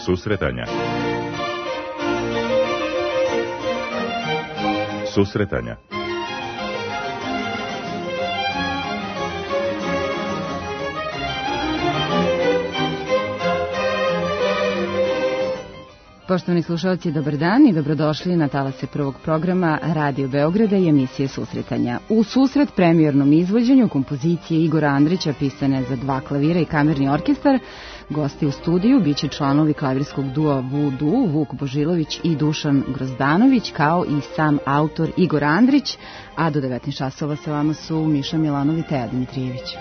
Susretanja. Susretanja. Poštovani slušalci, dobar dan i dobrodošli na talase prvog programa Radio Beograda i emisije Susretanja. U susret premijernom izvođenju kompozicije Igora Andrića pisane za 2 klavira i kamerni orkestar, gosti u studiju biće članovi klavirskog dua Voodoo, Vuk Božilović i Dušan Grozdanović, kao i sam autor Igor Andrić, a do 19 časova sa vama su Miša Milanov i Teja Dimitrijević.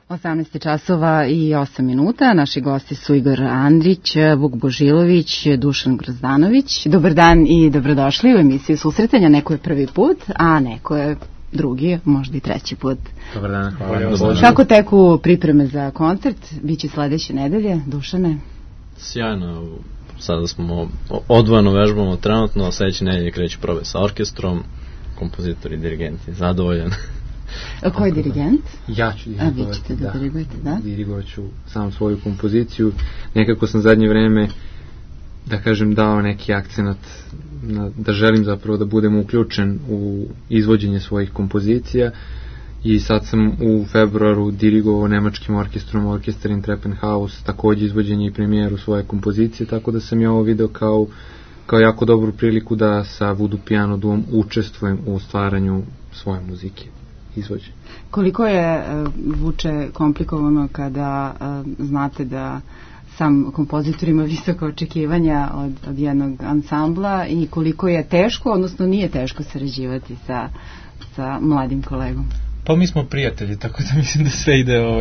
18 časova i 8 minuta. Naši gosti su Igor Andrić, Vuk Božilović, Dušan Grozdanović. Dobar dan i dobrodošli u emisiju Susretanja. Neko je prvi put, a neko je drugi, možda i treći put. Dobar dan, hvala. Kako teku pripreme za koncert? Biće sledeće nedelje, Dušane? Sjajno. Sada smo odvojeno vežbamo trenutno, a sledeće nedelje kreću probe sa orkestrom, kompozitor i dirigent je zadovoljan. A koji dirigent? Ja ću dirigovati. A vi ćete da dirigujete, da? Dirigovat ću sam svoju kompoziciju. Nekako sam zadnje vreme, da kažem, dao neki akcenat da želim zapravo da budem uključen u izvođenje svojih kompozicija i sad sam u februaru dirigovao nemačkim orkestrom, Orkester in Treppenhaus, takođe izvođenje i premijeru svoje kompozicije, tako da sam ja ovo video kao jako dobru priliku da sa Voodoo Piano duom učestvujem u stvaranju svoje muzike, izvođenje. Koliko je, Vuče, komplikovano kada znate da sam kompozitor ima visoka očekivanja od jednog ansambla i koliko je teško, odnosno nije teško sarađivati sa mladim kolegom? Pa mi smo prijatelji, tako da mislim da sve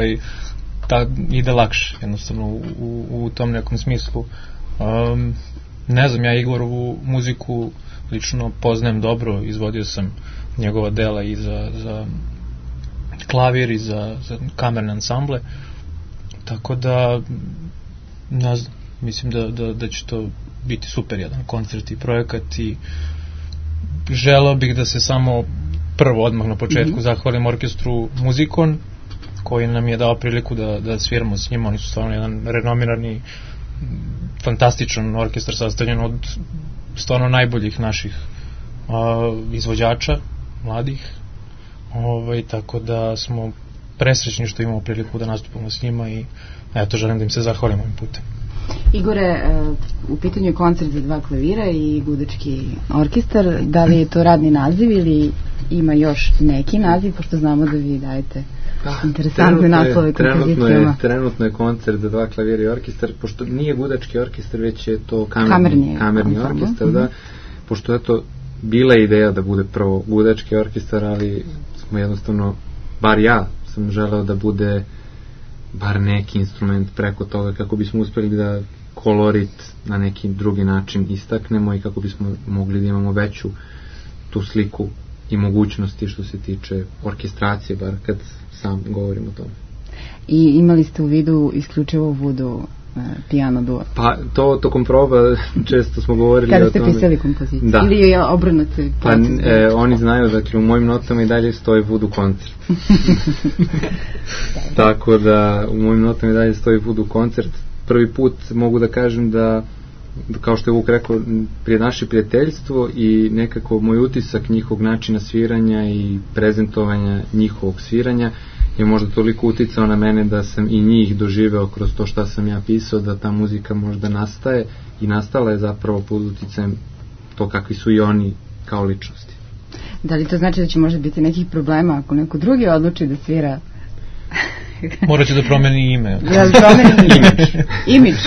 ide lakše, jednostavno u tom nekom smislu. Ne znam, ja Igorovu muziku lično poznajem dobro, izvodio sam njegova dela i za klavir i za kamerne ansamble, tako da ne znam, mislim da će to biti super jedan koncert i projekat i želeo bih da se samo prvo odmah na početku zahvalim orkestru Muzikon koji nam je dao priliku da sviramo s njima. Oni su stvarno jedan renomirani, fantastičan orkestar sastavljen od stvarno najboljih naših izvođača mladih, tako da smo presrećni što imamo priliku da nastupamo s njima i eto, želim da im se zahvalim ovim putem. Igore, u pitanju je koncert za 2 klavira i gudački orkestar. Da li je to radni naziv ili ima još neki naziv, pošto znamo da vi dajete interesantne naslove kompozicijama? Trenutno je koncert za 2 klavira i orkestar, pošto nije gudački orkestar, već je to kamerni orkestar, da, pošto je to bila ideja da bude prvo gudački orkestar, ali smo jednostavno, bar ja sam želeo da bude bar neki instrument preko toga kako bismo uspeli da kolorit na neki drugi način istaknemo i kako bismo mogli da imamo veću tu sliku i mogućnosti što se tiče orkestracije, bar kad sam govorim o tome. I imali ste u vidu isključivo Voodoo Piano duo? Pa to tokom proba često smo govorili kada o tome. Kada ste pisali kompoziciju? Da. Ili je obrnuto? Pa oni znaju, dakle u mojim notama i dalje stoji Voodoo koncert. Tako da u mojim notama i dalje stoji Voodoo koncert. Prvi put mogu da kažem da, kao što je Vuk rekao, prije naše prijateljstvo i nekako moj utisak njihovog načina sviranja i prezentovanja njihovog sviranja je možda toliko uticao na mene da sam i njih doživeo kroz to šta sam ja pisao, da ta muzika možda nastaje i nastala je zapravo pod uticajem to kakvi su i oni kao ličnosti. Da li to znači da će možda biti nekih problema ako neko drugi odluči da svira? Morat će da promeni ime. Da promeni imidž.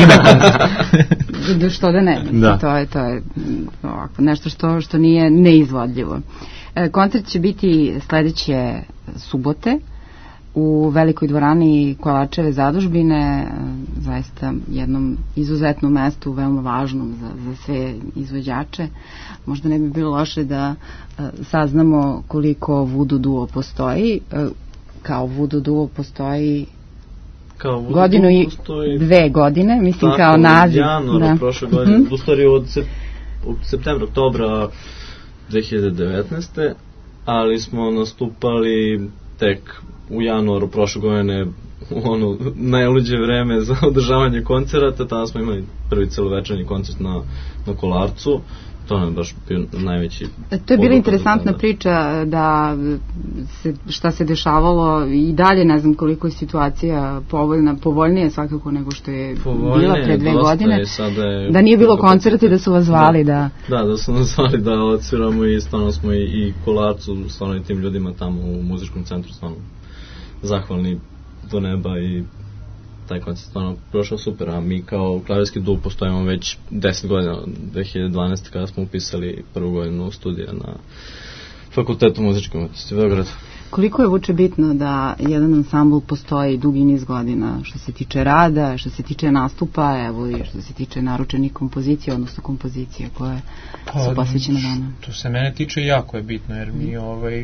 Što da ne, to je ovako, nešto što nije neizvodljivo. Koncert će biti sledeće subote u velikoj dvorani Kovačeve zadužbine, zaista jednom izuzetnom mestu, veoma važnom za sve izvođače. Možda ne bi bilo loše da saznamo koliko Voodoo duo postoji. Kao Voodoo duo postoji godinu i 2 godine, mislim tako, kao naziv. Januar prošle godine, u stvari od septembra, oktobra 2019. Ali smo nastupali tek u januaru prošle godine u ono najluđe vreme za održavanje koncerata. Tada smo imali prvi celovečernji koncert na Kolarcu. To nam je baš bio najveći... To je bila interesantna priča da šta se dešavalo i dalje, ne znam koliko je situacija povoljnije svakako nego što je bila pre 2 godine. Da nije bilo koncerta i da su vas zvali da su nas zvali da odsviramo i stvarno smo i Kolarcu, stvarno i tim ljudima tamo u muzičkom centru stvarno zahvalni do neba i taj koncert stvarno prošao super, a mi kao klavirski duo postojimo već 10 godina, 2012. kada smo upisali prvu godinu studija na Fakultetu muzičke umetnosti u Beogradu. Koliko je Vuče bitno da jedan ansambl postoji dugi niz godina što se tiče rada, što se tiče nastupa, evo i što se tiče naručenih kompozicija, odnosno kompozicije koje su posvećene vama? To se mene tiče jako je bitno, jer mi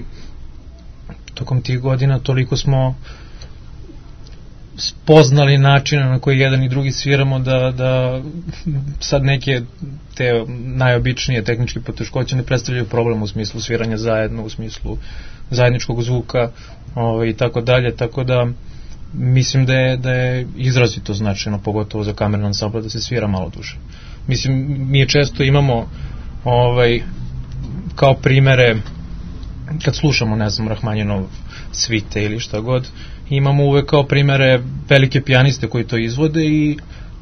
tokom tih godina toliko smo spoznali načina na koji jedan i drugi sviramo da sad neke te najobičnije tehničke poteškoće ne predstavljaju problem u smislu sviranja zajedno, u smislu zajedničkog zvuka i tako dalje, tako da mislim da je izrazito značajno, pogotovo za kamerni ansambl, da se svira malo duže. Mislim, mi često imamo kao primere kad slušamo, ne znam, Rahmanjinov svite ili šta god, imamo uvek kao primere velike pijaniste koji to izvode i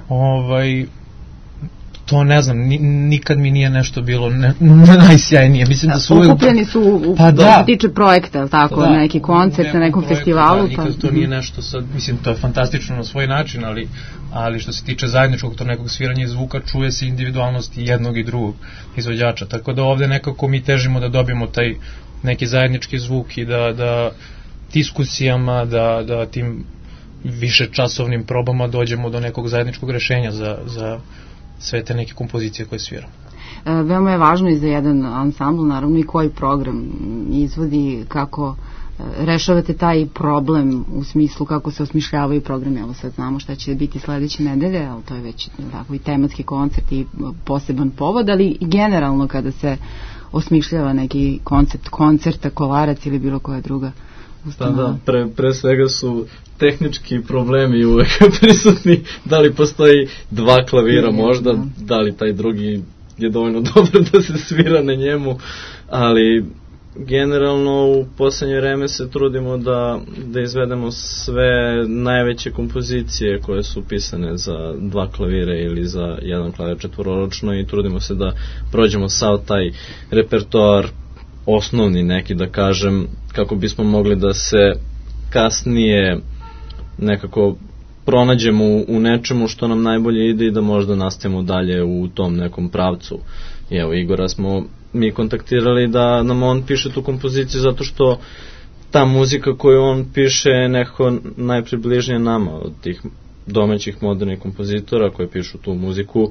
to ne znam, nikad mi nije nešto bilo najsjajnije. Mislim da su uvek... Okupljeni su što se tiče projekta, tako, neki koncert na nekom festivalu. Nikad to nije nešto sad, mislim, to je fantastično na svoj način, ali što se tiče zajedničkog to nekog sviranja i zvuka, čuje se individualnost jednog i drugog izvođača, tako da ovde nekako mi težimo da dobijemo taj neki zajednički zvuk i da diskusijama, da tim više časovnim probama dođemo do nekog zajedničkog rešenja za sve te neke kompozicije koje sviramo. Veoma je važno i za jedan ansambl, naravno, i koji program izvodi, kako rešavate taj problem u smislu kako se osmišljavaju programi. Evo sad znamo šta će biti sledeće nedelje, ali to je već tako i tematski koncert i poseban povod, ali i generalno kada se osmišljava neki koncept koncerta, Kolarac ili bilo koja druga ustanova. Pre svega su tehnički problemi uvek prisutni, da li postoji dva klavira možda, da li taj drugi je dovoljno dobro da se svira na njemu, ali generalno u poslednje vreme se trudimo da izvedemo sve najveće kompozicije koje su pisane za dva klavira ili za jedan klavir četvororočno i trudimo se da prođemo sav taj repertoar osnovni neki, da kažem, kako bismo mogli da se kasnije nekako pronađemo u nečemu što nam najbolje ide i da možda nastavimo dalje u tom nekom pravcu. I evo, Igora smo mi kontaktirali da nam on piše tu kompoziciju zato što ta muzika koju on piše je nekako najpribližnija nama od tih domaćih modernih kompozitora koji pišu tu muziku.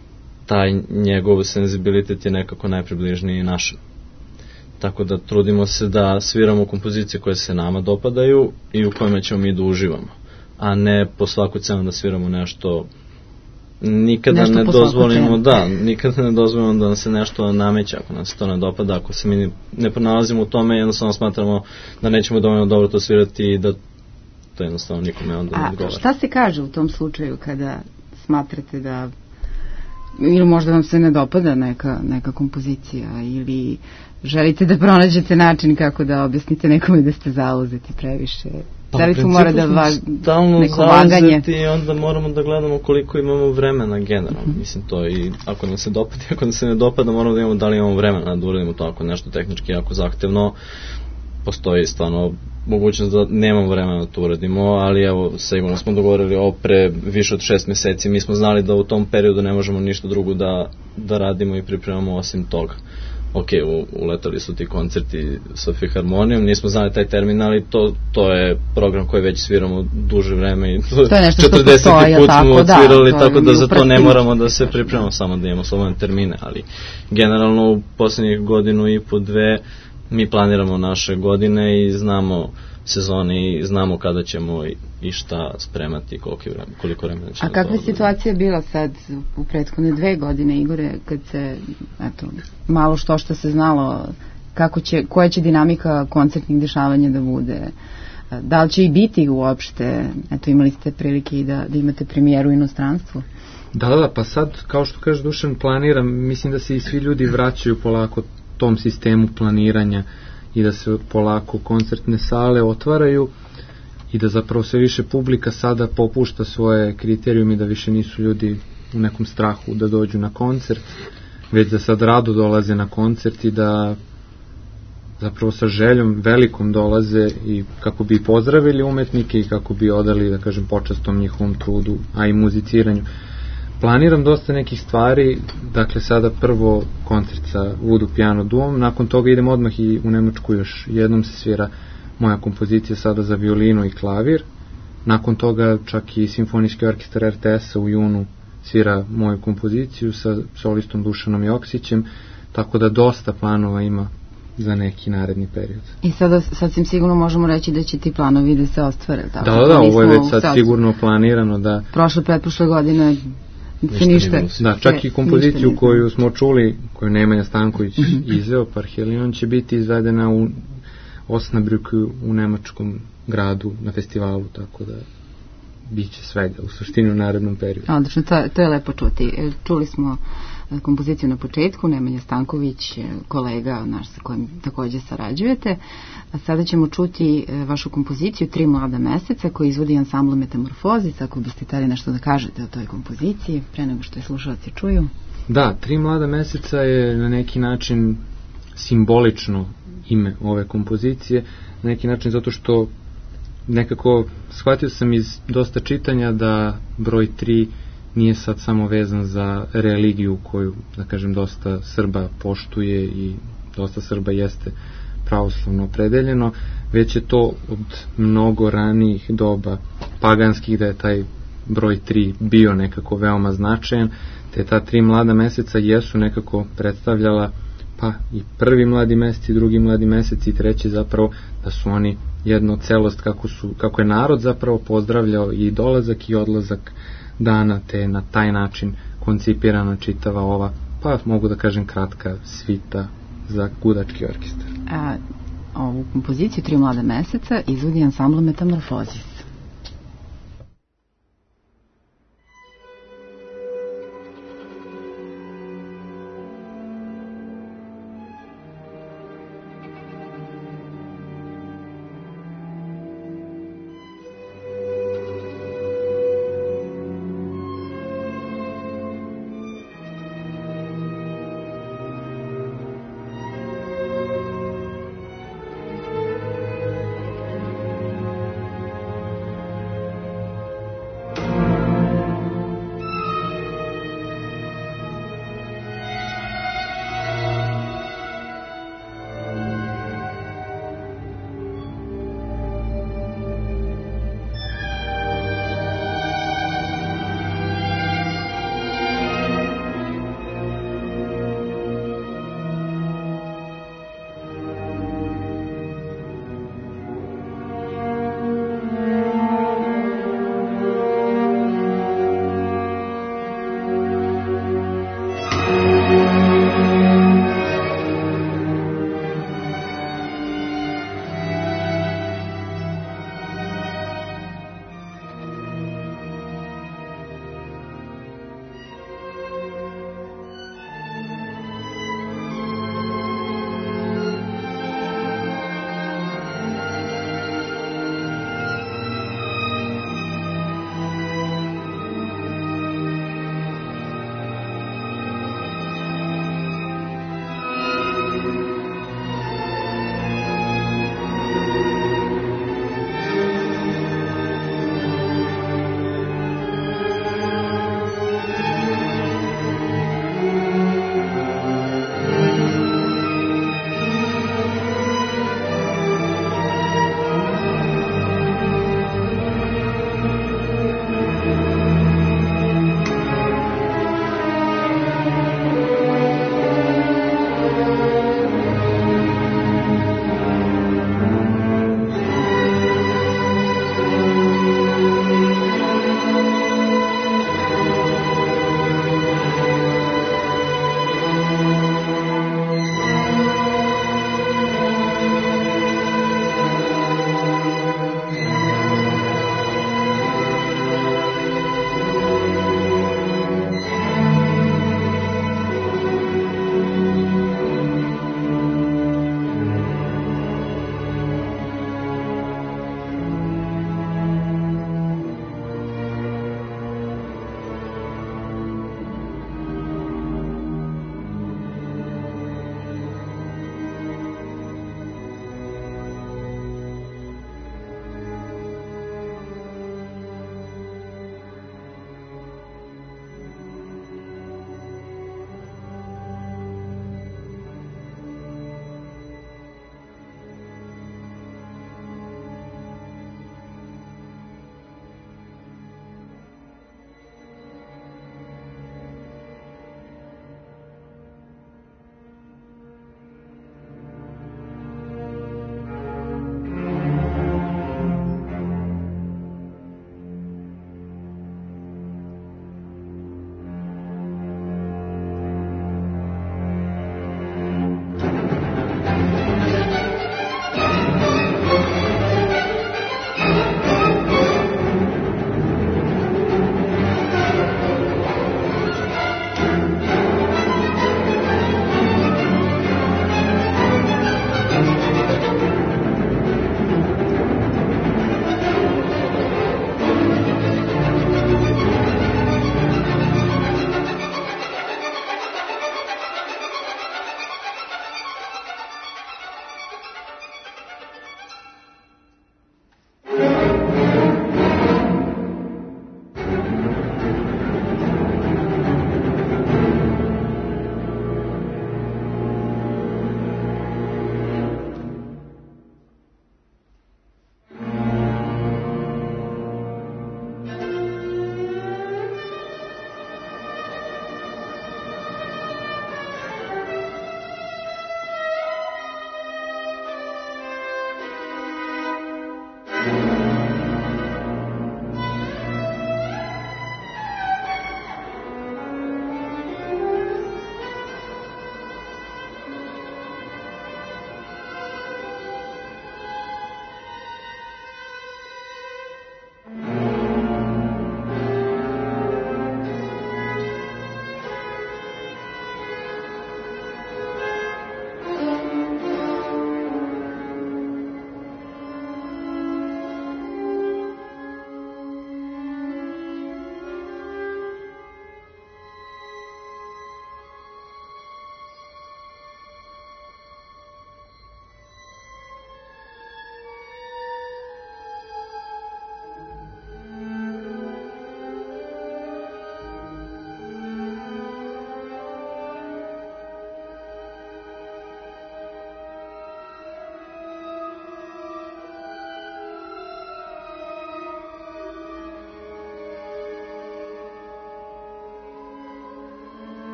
Taj njegov senzibilitet je nekako najpribližniji našem. Tako da trudimo se da sviramo kompozicije koje se nama dopadaju i u kojima ćemo mi da uživamo, a ne po svaku cenu da sviramo nešto. Nikada ne dozvolimo, nikada ne dozvolimo da nam se nešto nameće ako nam se to ne dopada, ako se mi ne pronalazimo u tome, jednostavno smatramo da nećemo dovoljno dobro to svirati i da to jednostavno nikome onda ne odgovara. A šta se kaže u tom slučaju kada smatrate da ili možda vam se ne dopada neka kompozicija ili želite da pronađete način kako da objasnite nekome da ste zauzeti previše? Da li tu mora da neko vaganje? I onda moramo da gledamo koliko imamo vremena generalno. Mislim to i ako nam se dopada, ako nam se ne dopada, moramo da imamo da li imamo vremena da uradimo to, ako nešto tehnički jako zahtevno. Postoji stvarno mogućnost da nemamo vremena da to uradimo, ali evo, sigurno smo dogovorili ovo pre više od 6 meseci, mi smo znali da u tom periodu ne možemo ništa drugo da radimo i pripremamo osim toga. Ok, uletali su ti koncerti sa Filharmonijom, nismo znali taj termin, ali to je program koji već sviramo duže vreme i 40. put smo odsvirali, tako da za to ne moramo da se pripremamo, samo da imamo slobodne termine, ali generalno u poslednjih godinu i po dve mi planiramo naše godine i znamo sezone i znamo kada ćemo i šta spremati, koliko vremena će. A kakva je situacija bila sad u prethodne 2 godine, Igore, kad se malo što se znalo koja će dinamika koncertnih dešavanja da bude? Da li će i biti uopšte? Imali ste prilike i da imate premijeru u inostranstvu? Da, pa sad, kao što kaže Dušan, planiram, mislim da se i svi ljudi vraćaju polako tom sistemu planiranja i da se polako koncertne sale otvaraju i da zapravo sve više publika sada popušta svoje kriterijume, da više nisu ljudi u nekom strahu da dođu na koncert, već da sad rado dolaze na koncert i da zapravo sa željom velikom dolaze i kako bi pozdravili umetnike i kako bi odali, da kažem, počast tom njihovom trudu, a i muziciranju. Planiram dosta nekih stvari, dakle sada prvo koncert sa Voodoo Piano Duom, nakon toga idem odmah i u Nemačku, još jednom se svira moja kompozicija sada za violinu i klavir, nakon toga čak i Simfonijski orkestar RTS-a u junu svira moju kompoziciju sa solistom Dušanom Joksićem, tako da dosta planova ima za neki naredni period. I sada sasvim sigurno možemo reći da će ti planovi da se ostvare, tako? Da, ovo je već sad sigurno planirano da... Pretprošle godine se ništa... Da, čak i kompoziciju koju smo čuli, koju Nemanja Stanković izveo, Parhelion, će biti izvedena u Osnabrück u nemačkom gradu na festivalu, tako da biće svega u suštini u narednom periodu. Odlično, to je lepo čuti. Čuli smo kompoziciju na početku, Nemanja Stanković, kolega naš sa kojim takođe sarađujete. A sada ćemo čuti vašu kompoziciju 3 mlada meseca koju izvodi ansambl Metamorfozis, ako biste hteli nešto da kažete o toj kompoziciji, pre nego što je slušalci čuju. Da, 3 mlada meseca je na neki način simbolično ime ove kompozicije, na neki način zato što nekako shvatio sam iz dosta čitanja da broj 3 nije sad samo vezan za religiju koju, da kažem, dosta Srba poštuje i dosta Srba jeste pravoslavno opredeljeno, već je to od mnogo ranijih doba paganskih da je taj broj 3 bio nekako veoma značajan, te ta 3 mlada meseca jesu nekako predstavljala pa i prvi mladi mesec i drugi mladi mesec i treći zapravo da su oni jedno celost kako je narod zapravo pozdravljao i dolazak i odlazak dana, te na taj način koncipirana čitava ova, pa mogu da kažem kratka svita za gudački orkestar. Ovu kompoziciju 3 mlada meseca izvodi ansambl Metamorfozis.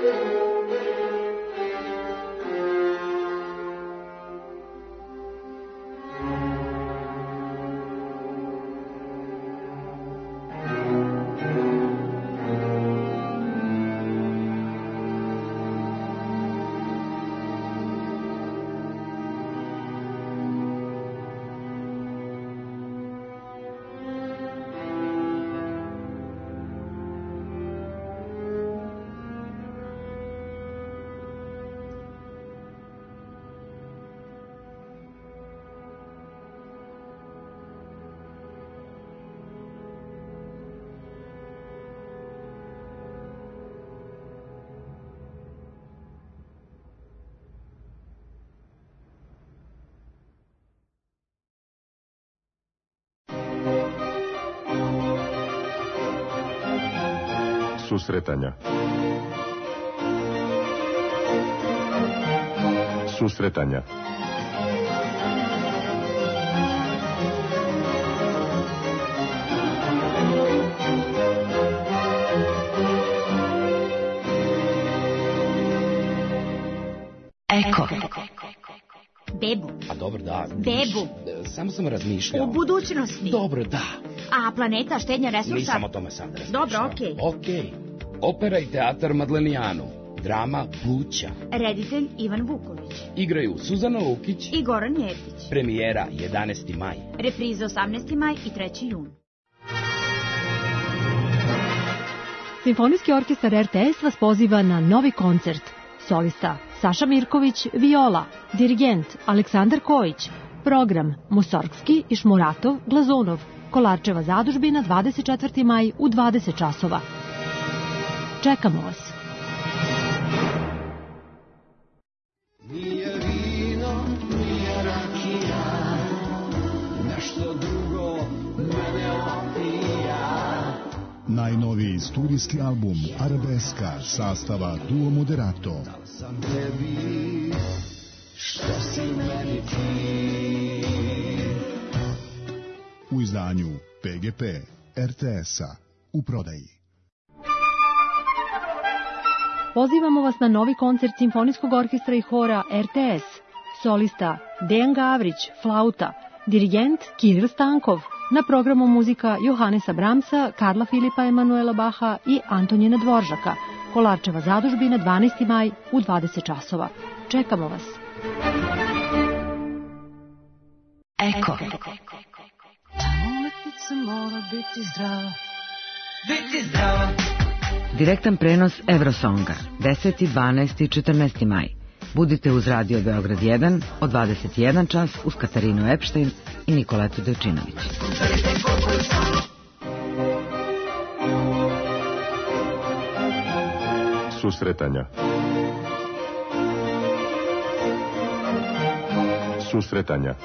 Susretanja. Susretanja. Eko. Bebu. A dobro, da. Bebu. Samo sam razmišljao. U budućnosti. Dobro, da. A planeta, štednja resursa? Nisam o tome sad razmišljao. Dobro, okej. Okej. Opera i teatar Madlenijanu. Drama Pluća. Reditelj Ivan Vuković. Igraju Suzana Lukić i Goran Jeftić. Premijera 11. maj. Repriza 18. maj i 3. jun. Simfonijski orkestar RTS vas poziva na novi koncert. Solista Saša Mirković, viola, dirigent Aleksandar Kojić, program Musorgski i Šmuratov, Glazunov, Kolarčeva zadužbina 24. maj u 20 časova. Čekamo vas. Nije vino, nije rakija, nešto drugo mene opija. Najnoviji studijski album Arabeska sastava Duo Moderato. Dal sam tebi, što si meni ti. U izdanju PGP RTS-a u prodaji. Pozivamo vas na novi koncert Simfonijskog orkestra i hora RTS. Solista Dejan Gavrić, flauta, dirigent Kiril Stankov. Na programu muzika Johanesa Bramsa, Karla Filipa Emanuela Baha i Antonina Dvoržaka. Kolarčeva zadužbina 12. maj u 20 časova. Čekamo vas. Eko. Umetnica mora biti zdrava. Biti zdrava. Direktan prenos Eurosonga, 10., 12. i 14. maj. Budite uz Radio Beograd 1 od 21 čas uz Katarinu Epštajn i Nikoletu Dojčinović. Susretanja. Susretanja.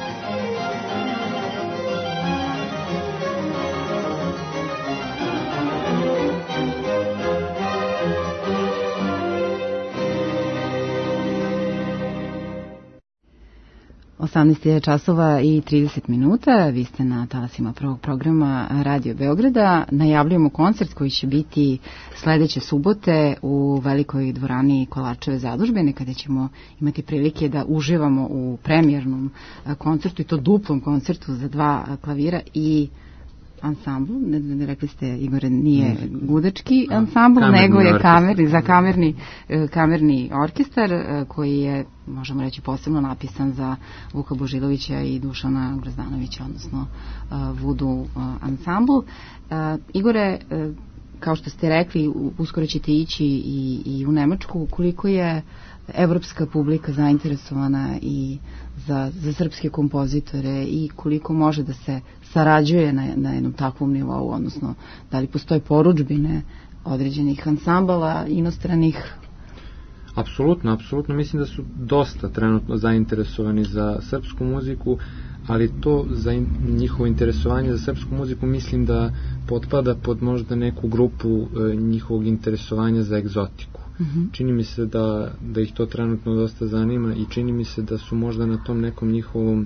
časova i 30 minuta. Vi ste na talasima prvog programa Radio Beograda. Najavljujemo koncert koji će biti sledeće subote u velikoj dvorani Kolarčeve zadužbine, kada ćemo imati prilike da uživamo u premijernom koncertu, i to duplom koncertu za 2 klavira i ansambl. Rekli ste, Igore, nije gudački ansambl, nego je kamerni orkestar koji je, možemo reći, posebno napisan za Vuka Božilovića i Dušana Grozdanovića, odnosno Vudu ansambl. Igore, kao što ste rekli, uskoro ćete ići i u Nemačku. Koliko je evropska publika zainteresovana i za srpske kompozitore i koliko može da se sarađuje na jednom takvom nivou, odnosno da li postoje porudžbine određenih ansambala inostranih? Apsolutno. Mislim da su dosta trenutno zainteresovani za srpsku muziku, ali to za njihovo interesovanje za srpsku muziku mislim da potpada pod možda neku grupu njihovog interesovanja za egzotiku. Čini mi se da ih to trenutno dosta zanima i čini mi se da su možda na tom nekom njihovom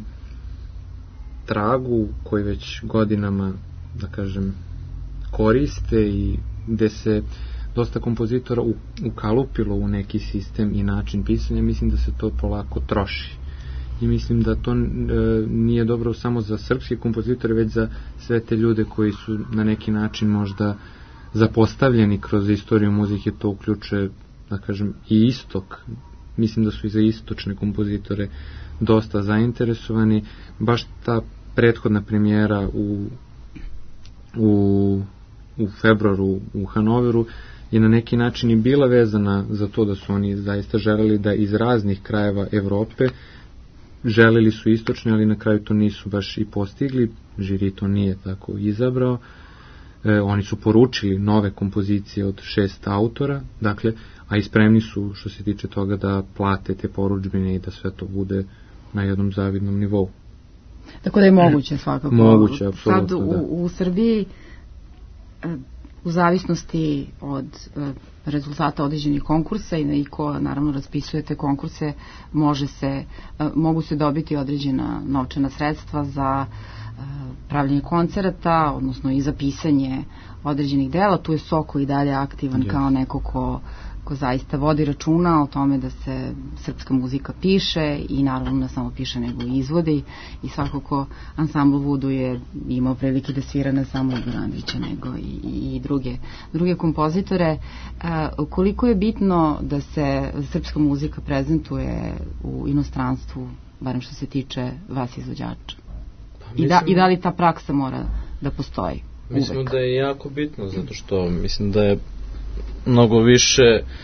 tragu koji već godinama, da kažem, koriste i gde se dosta kompozitora ukalupilo u neki sistem i način pisanja, mislim da se to polako troši. I mislim da to nije dobro samo za srpske kompozitore, već za sve te ljude koji su na neki način možda zapostavljeni kroz istoriju muzike. To uključuje, da kažem, i istok. Mislim da su i za istočne kompozitore dosta zainteresovani. Baš ta prethodna premijera u februaru u Hanoveru je na neki način i bila vezana za to da su oni zaista želeli da iz raznih krajeva Evrope, želeli su istočni, ali na kraju to nisu baš i postigli, žiri to nije tako izabrao. Oni su poručili nove kompozicije od 6 autora, dakle, a i spremni su što se tiče toga da plate te porudžbine i da sve to bude na jednom zavidnom nivou. Tako da je moguće svakako. Moguće, apsolutno. Sad u Srbiji, u zavisnosti od rezultata određenih konkursa i ko naravno raspisuje te konkurse, mogu se dobiti određena novčana sredstva za pravljenje koncerata, odnosno i za pisanje određenih dela. Tu je Soko i dalje aktivan kao neko ko zaista vodi računa o tome da se srpska muzika piše i naravno ne samo piše nego i izvodi, i svakako ansambl Vudu je imao prilike da svira ne samo Igora Andrića nego i druge kompozitore. Koliko je bitno da se srpska muzika prezentuje u inostranstvu, barem što se tiče vas izvođača? I da li ta praksa mora da postoji? Mislim da je jako bitno, zato što mislim da je mnogo više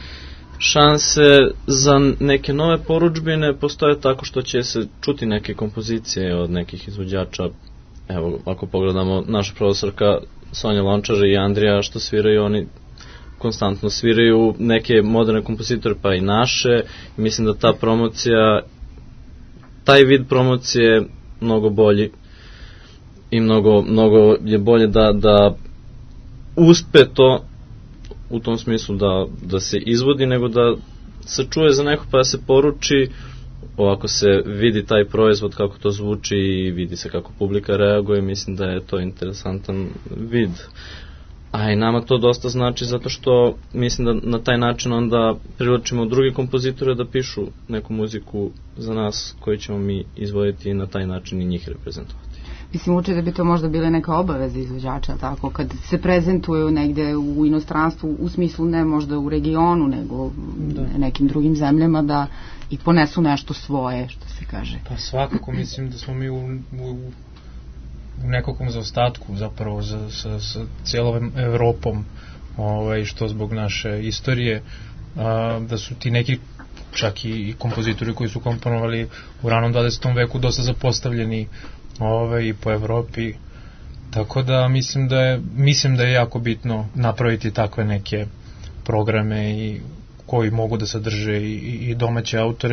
šanse za neke nove porudžbine postoje tako što će se čuti neke kompozicije od nekih izvođača. Evo, ako pogledamo naša profesorka Sonja Lončar i Andrija što sviraju, oni konstantno sviraju neke moderne kompozitore pa i naše, i mislim da ta promocija, taj vid promocije mnogo bolji i mnogo je bolje da uspe to u tom smislu da se izvodi, nego da se čuje za neko pa da se poruči. Ovako se vidi taj proizvod kako to zvuči i vidi se kako publika reaguje, mislim da je to interesantan vid. A i nama to dosta znači zato što mislim da na taj način onda privlačimo druge kompozitore da pišu neku muziku za nas koju ćemo mi izvoditi i na taj način i njih reprezentovati. Mislim, uče da bi to možda bile neka obaveza izvođača, tako, kad se prezentuju negde u inostranstvu, u smislu ne možda u regionu, nego nekim drugim zemljama, da i ponesu nešto svoje, što se kaže. Pa svakako, mislim da smo mi u nekakvom zaostatku zapravo sa cijelom Evropom, što zbog naše istorije, da su ti neki čak i kompozitori koji su komponovali u ranom 20. veku dosta zapostavljeni i po Evropi, tako da mislim da je jako bitno napraviti takve neke programe i koji mogu da sadrže i domaće autore.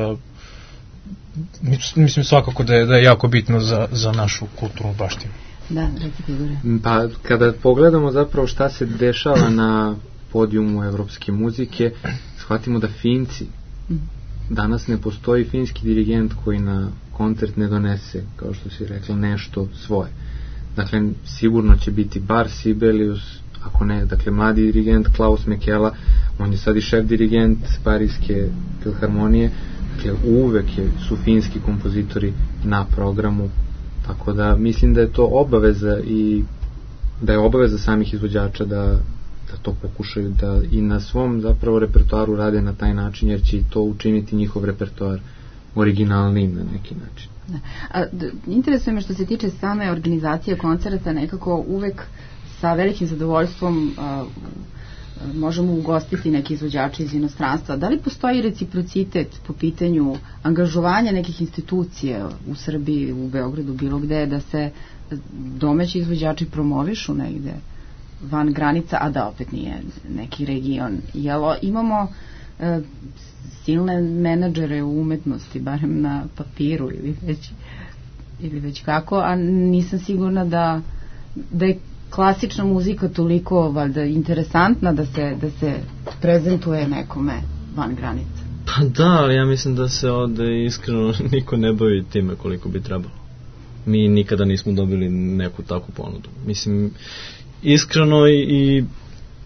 Mislim svakako da je jako bitno za našu kulturnu baštinu. Da, recite Igore. Pa kada pogledamo zapravo šta se dešava na podijumu evropske muzike, shvatimo da Finci, danas ne postoji finski dirigent koji na koncert ne donese, kao što si rekla, nešto svoje. Dakle, sigurno će biti bar Sibelius, ako ne, dakle, mladi dirigent Klaus Mekela, on je sad i šef dirigent Parijske filharmonije, dakle, uvek su finski kompozitori na programu, tako da mislim da je to obaveza i da je obaveza samih izvođača da to pokušaju da i na svom zapravo repertoaru rade na taj način, jer će i to učiniti njihov repertoar originalnim na neki način. Interesuje me što se tiče same organizacije koncerta, nekako uvek sa velikim zadovoljstvom možemo ugostiti neki izvođači iz inostranstva. Da li postoji reciprocitet po pitanju angažovanja nekih institucija u Srbiji, u Beogradu, bilo gde, da se domaći izvođači promovišu negde van granica, a da opet nije neki region? Jel imamo silne menadžere u umetnosti, barem na papiru ili već kako, a nisam sigurna da je klasična muzika toliko valjda interesantna da se prezentuje nekome van granica. Pa da, ali ja mislim da se ovde iskreno niko ne bavi time koliko bi trebalo. Mi nikada nismo dobili neku takvu ponudu. Mislim, iskreno i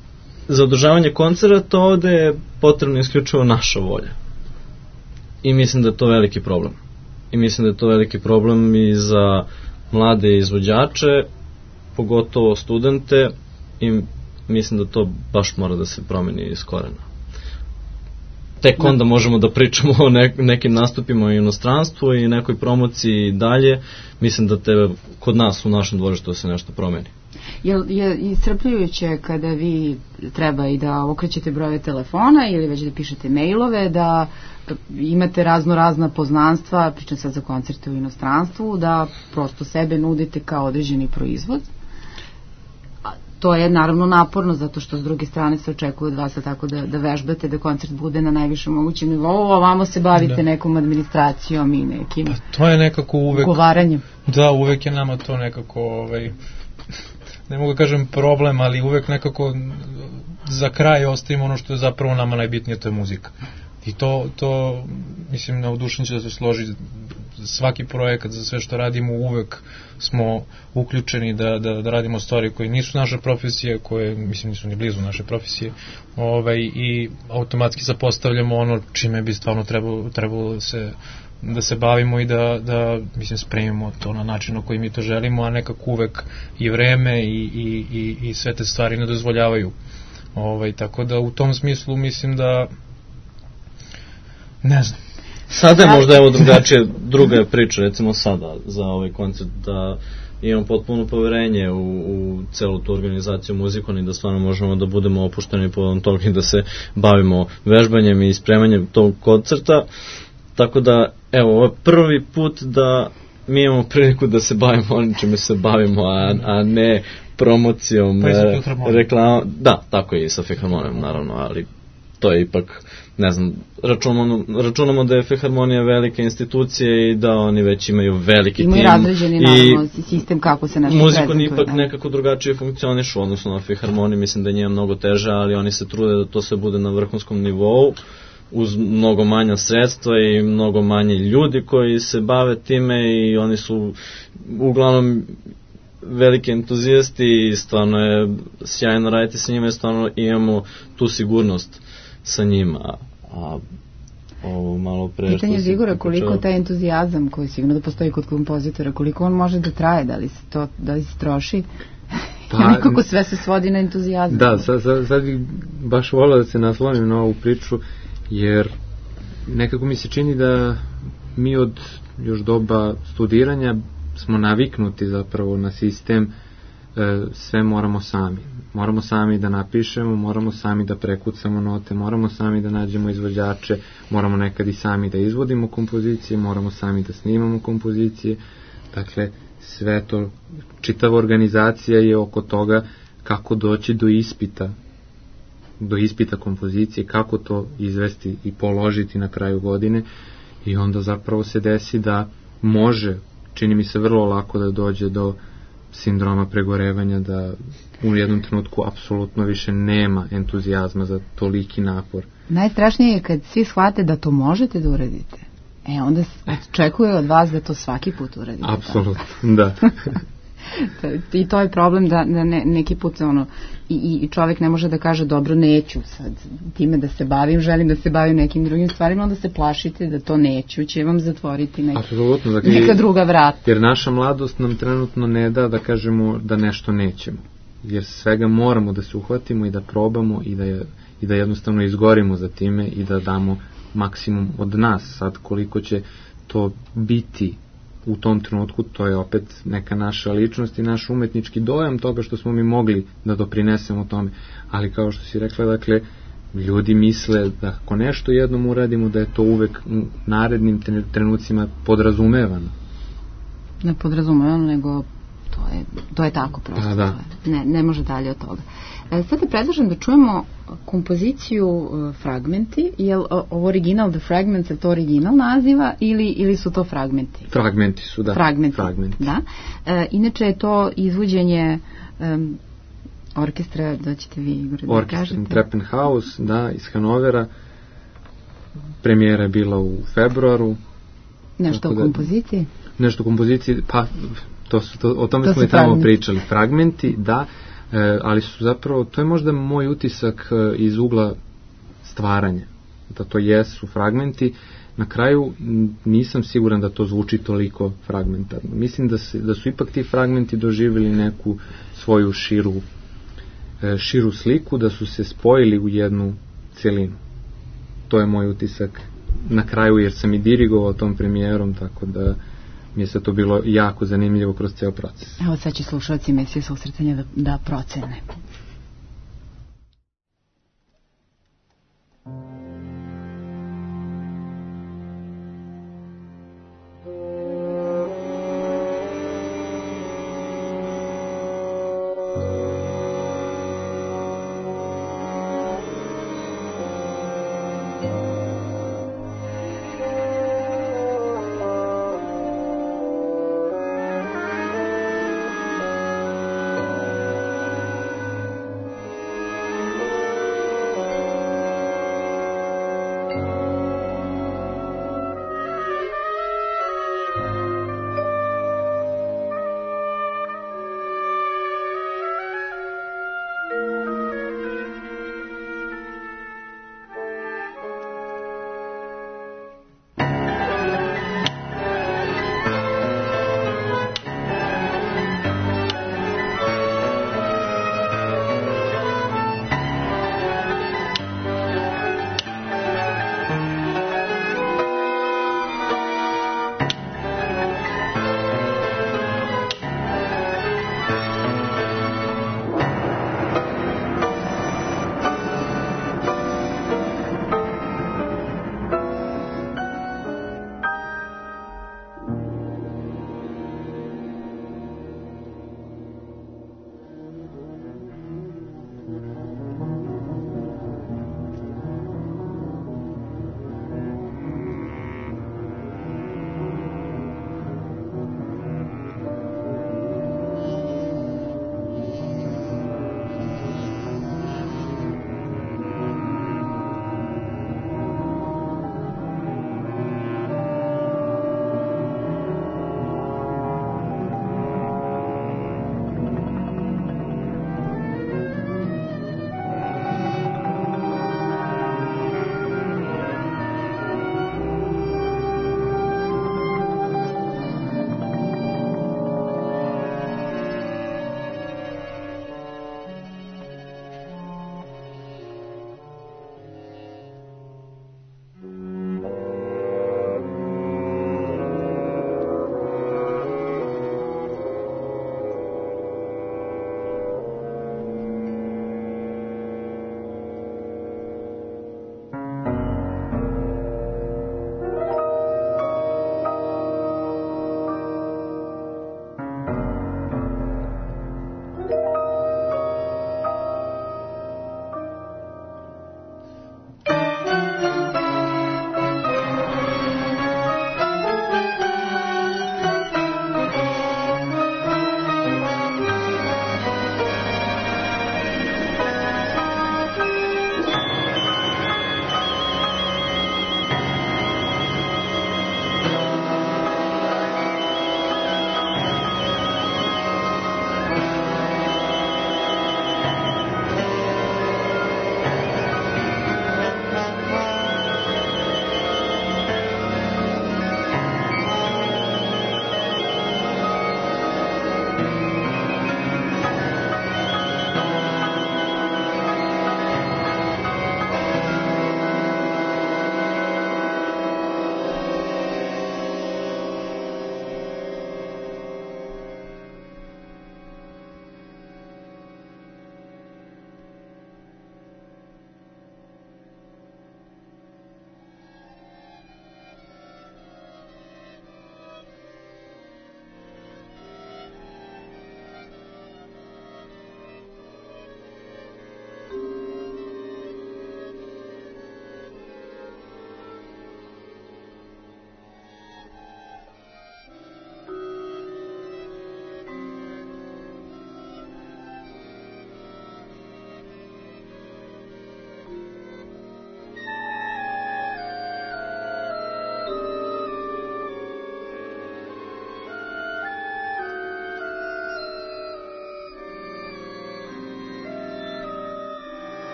za održavanje koncerta ovde je potrebno isključivo naša volja. I mislim da je to veliki problem. I mislim da je to veliki problem i za mlade izvođače, pogotovo studente, i mislim da to baš mora da se promeni iz korena. Tek onda možemo da pričamo o nekim nastupima u inostranstvu i nekoj promociji dalje. Mislim da kod nas u našem dvorištu da se nešto promeni. Je iscrpljujuće kada vi treba i da okrećete brojeve telefona ili već da pišete mailove, da imate razna poznanstva, pričam sad za koncerte u inostranstvu, da prosto sebe nudite kao određeni proizvod? To je naravno naporno, zato što s druge strane se očekuje od vas tako da vežbate, da koncert bude na najvišem mogućem nivou, a ovamo se bavite nekom administracijom i nekim to je nekako uvek ugovaranjem. Da, uvek je nama to nekako ne mogu da kažem problem, ali uvek nekako za kraj ostavimo ono što je zapravo nama najbitnije, to je muzika. I to mislim, na Udušan će da se složi, svaki projekat, za sve što radimo, uvek smo uključeni da radimo stvari koje nisu naše profesije, koje, mislim, nisu ni blizu naše profesije, i automatski zapostavljamo ono čime bi stvarno trebalo da se bavimo i da mislim, spremimo to na način na koji mi to želimo, a nekako uvek i vreme i sve te stvari ne dozvoljavaju. Tako da u tom smislu mislim da ne znam. Sada je možda druga je priča, recimo sada za ovaj koncert, da imam potpuno poverenje u celu tu organizaciju muzikom i da stvarno možemo da budemo opušteni po toga i da se bavimo vežbanjem i spremanjem tog koncerta. Tako da, evo, ovo je prvi put da mi imamo priliku da se bavimo onim čime se bavimo, a ne promocijom, reklamom. Da, tako je i sa Filharmonijom, naravno, ali to je ipak, ne znam, računamo da je Filharmonija velika institucija i da oni već imaju veliki tim. Imaju razređeni, naravno, sistem kako se nešto prezentuje. Muzikon ipak nekako drugačije funkcionišu, odnosno na Filharmoniji, mislim da je njima mnogo teže, ali oni se trude da to sve bude na vrhunskom nivou, uz mnogo manja sredstva i mnogo manje ljudi koji se bave time i oni su uglavnom veliki entuzijasti i stvarno je sjajno raditi sa njima i stvarno imamo tu sigurnost sa njima. A ovo malo pre... Pitanje je Igora, koliko taj entuzijazam koji sigurno da postoji kod kompozitora, koliko on može da traje, da li se troši? Pa, nekako sve se svodi na entuzijazam. Da, sad bih baš volao da se naslonim na ovu priču, jer nekako mi se čini da mi od još doba studiranja smo naviknuti zapravo na sistem, sve moramo sami. Moramo sami da napišemo, moramo sami da prekucamo note, moramo sami da nađemo izvođače, moramo nekad i sami da izvodimo kompozicije, moramo sami da snimamo kompozicije. Dakle, sve to, čitava organizacija je oko toga kako doći do ispita kompozicije, kako to izvesti i položiti na kraju godine, i onda zapravo se desi da može, čini mi se vrlo lako da dođe do sindroma pregorevanja, da u jednom trenutku apsolutno više nema entuzijazma za toliki napor. Najstrašnije je kad svi shvate da to možete da uradite. Onda očekuje od vas da to svaki put uradite. Apsolutno, da. I to je problem da neki put i čovjek ne može da kaže dobro, neću sad time da se bavim, želim da se bavim nekim drugim stvarima, onda se plašite da to neću će vam zatvoriti neka druga vrata. Jer naša mladost nam trenutno ne da kažemo da nešto nećemo, jer svega moramo da se uhvatimo i da probamo i da jednostavno izgorimo za time i da damo maksimum od nas. Sad koliko će to biti u tom trenutku, to je opet neka naša ličnost i naš umetnički dojam toga što smo mi mogli da doprinesemo tome. Ali kao što si rekla, dakle, ljudi misle da ako nešto jednom uradimo, da je to uvek u narednim trenucima podrazumevano. Ne podrazumevano, nego to je tako prosto. Da. Ne može dalje od toga. Sada predlažem da čujemo kompoziciju Fragmenti. Je li ovo original The Fragments, je to original naziva ili su to fragmenti? Fragmenti su, da. Fragmenti. Da. Inače je to izvođenje orkestra, da ćete vi, Igor, da kažete. Orkestrum Treppenhaus, da, iz Hanovera. Premijera je bila u februaru. Nešto o kompoziciji? Nešto o kompoziciji, pa o tome smo i tamo pričali. Fragmenti, da. ali su zapravo, to je možda moj utisak iz ugla stvaranja, da to jesu fragmenti. Na kraju nisam siguran da to zvuči toliko fragmentarno. Mislim da su ipak ti fragmenti doživjeli neku svoju širu sliku, da su se spojili u jednu celinu. To je moj utisak na kraju, jer sam i dirigovao tom premijerom, tako da mi je sve to bilo jako zanimljivo kroz ceo proces. Evo sad će slušalci emisije Susretanja da procene.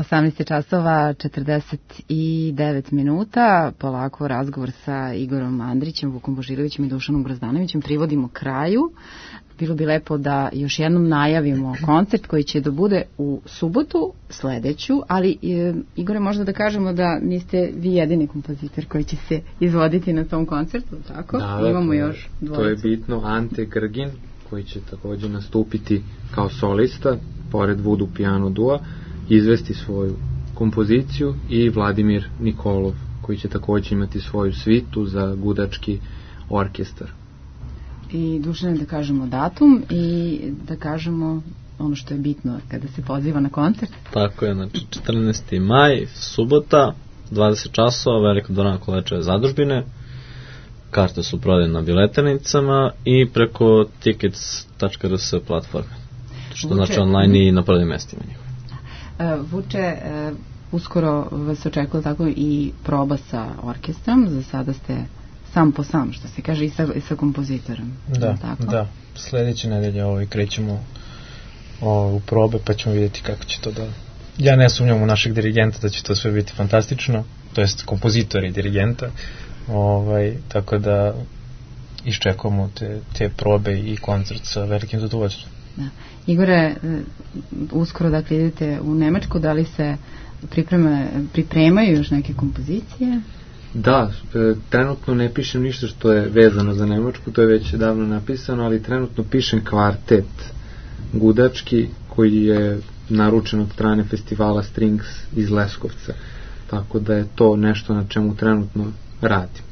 18 časova 49 minuta, polako razgovor sa Igorom Andrićem, Vukom Božilovićem i Dušanom Grozdanovićem privodimo kraju. Bilo bi lepo da još jednom najavimo koncert koji će da bude u subotu sledeću, ali Igore, možda da kažemo da niste vi jedini kompozitor koji će se izvoditi na tom koncertu, tako? Da, imamo još dvojicu. To je bitno, Ante Grgin koji će takođe nastupiti kao solista pored Voodoo Piano Dua, izvesti svoju kompoziciju, i Vladimir Nikolov koji će takođe imati svoju svitu za gudački orkestar. I Dušane, da kažemo datum i da kažemo ono što je bitno kada se poziva na koncert. Tako je, znači 14. maj, subota, 20 časova, Velika dvorana Kolečeve zadužbine. Karte su prodane na bileteranicama i preko tickets.rs platforme. Što znači online i na prodajnim mestima njihove. Vuče, uskoro vas očekuje tako i proba sa orkestrom. Za sada ste sam po sam, što se kaže, i sa kompozitorom. Da. Sledeće nedelje krećemo u probe, pa ćemo vidjeti kako će to da... Ja ne sumnjam u našeg dirigenta da će to sve biti fantastično, to jest kompozitora i dirigenta, tako da iščekujemo te probe i koncert sa velikim zadovoljstvom. Da. Igore, uskoro dakle idete u Nemačku, da li se pripremaju još neke kompozicije? Da, trenutno ne pišem ništa što je vezano za Nemačku, to je već davno napisano, ali trenutno pišem kvartet gudački koji je naručen od strane festivala Strings iz Leskovca, tako da je to nešto na čemu trenutno radim.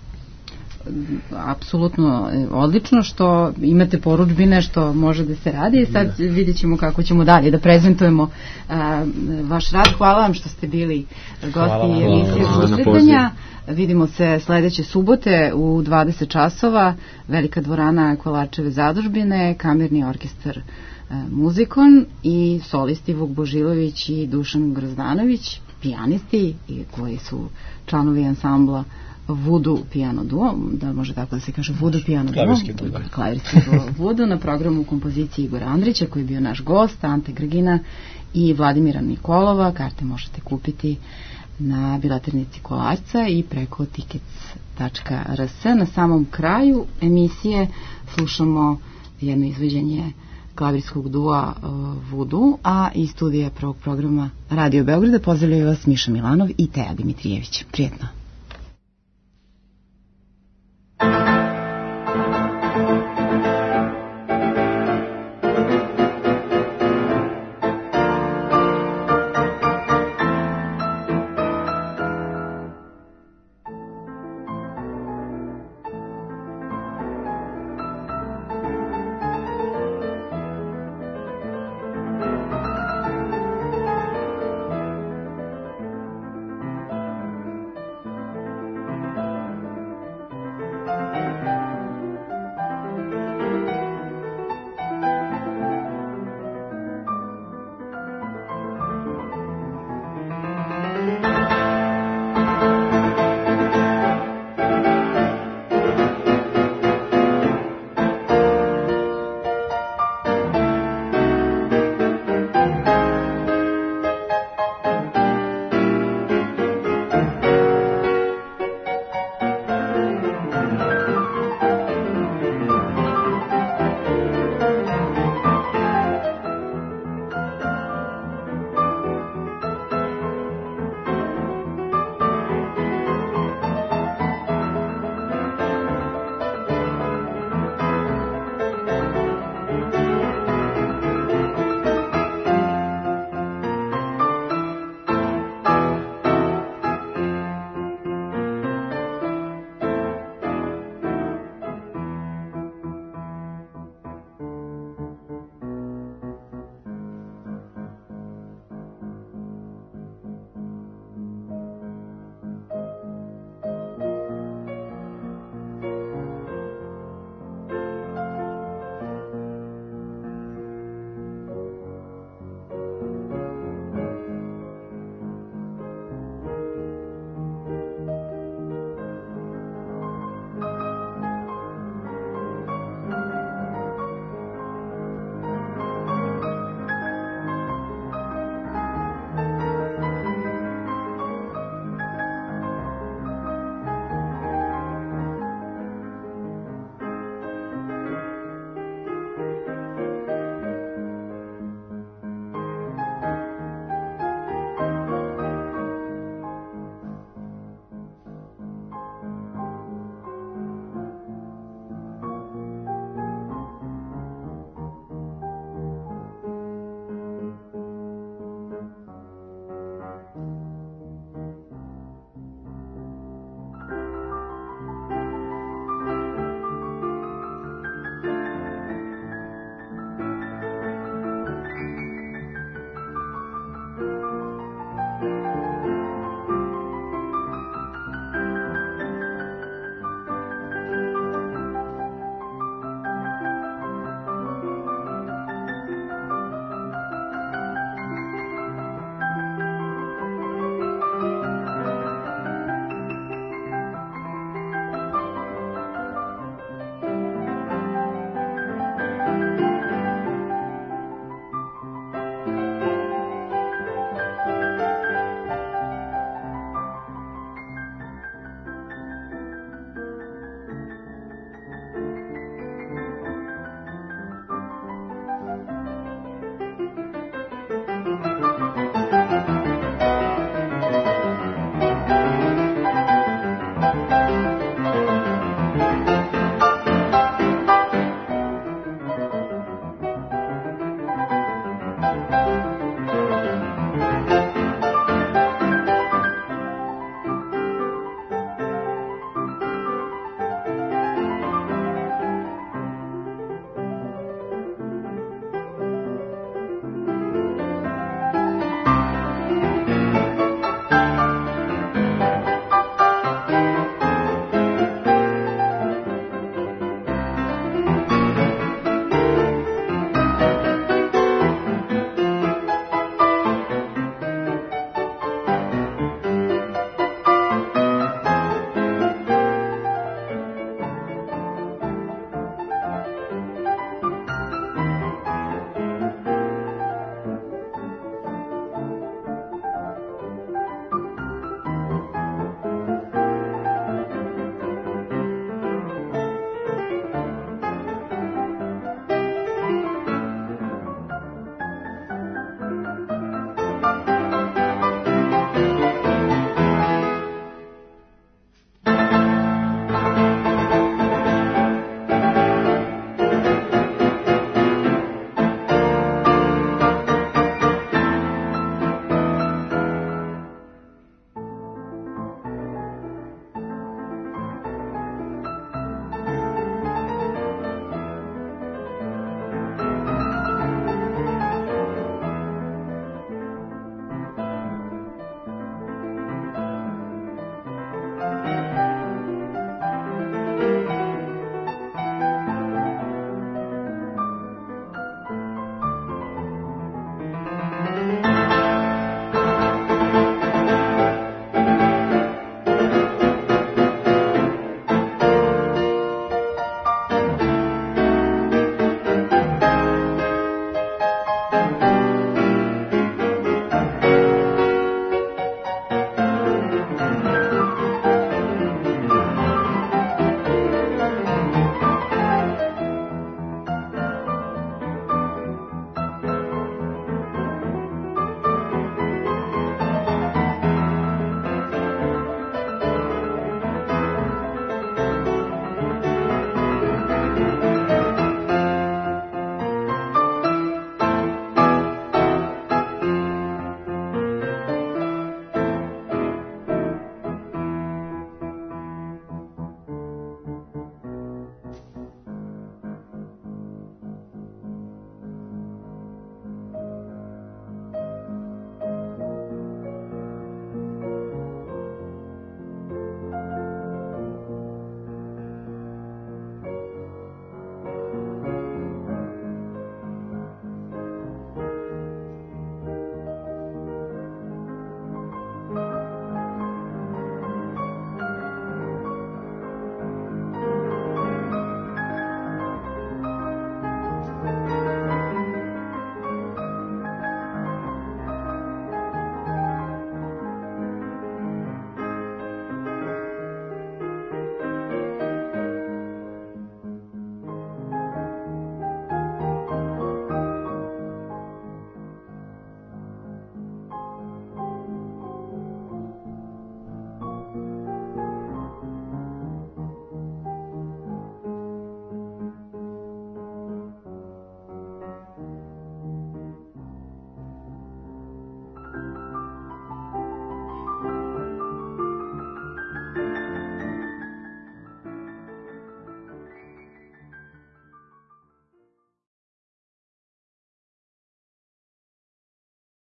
Apsolutno odlično što imate porudžbine što može da se radi i sad vidjet ćemo kako ćemo dalje da prezentujemo vaš rad. Hvala vam što ste bili gosti emisije Susretanja. Vidimo se sledeće subote u 20 časova, Velika dvorana Kolarčeve zadužbine, kamerni orkestar Muzikon i solisti Vuk Božilović i Dušan Grozdanović, pijanisti koji su članovi ansambla Voodoo Piano Duo, da može tako da se kaže Voodoo Piano Duo, klavirski duo Voodoo, na programu kompozicije Igora Andrića koji je bio naš gost, Ante Grgina i Vladimira Nikolova. Karte možete kupiti na bilaternici Kolarca i preko tickets.rs. Na samom kraju emisije slušamo jedno izvođenje klavirskog dua Voodoo, a iz studija prvog programa Radio Beograda pozdravljaju vas Miša Milanov i Teja Dimitrijević. Prijetno!